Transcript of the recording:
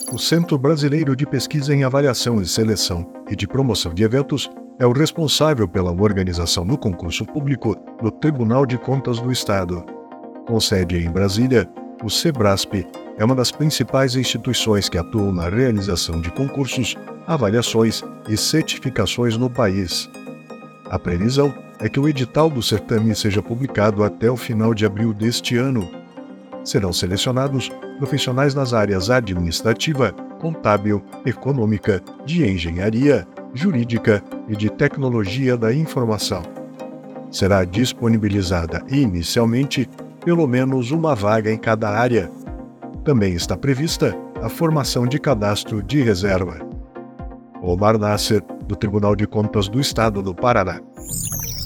O Centro Brasileiro de Pesquisa em Avaliação e Seleção e de Promoção de Eventos é o responsável pela organização do concurso público do Tribunal de Contas do Estado. Com sede em Brasília, o SEBRASP é uma das principais instituições que atuam na realização de concursos, avaliações e certificações no país. A previsão é que o edital do certame seja publicado até o final de abril deste ano. Serão selecionados profissionais nas áreas administrativa, contábil, econômica, de engenharia, jurídica e de tecnologia da informação. Será disponibilizada inicialmente pelo menos uma vaga em cada área. Também está prevista a formação de cadastro de reserva. Omar Nasser, do Tribunal de Contas do Estado do Paraná.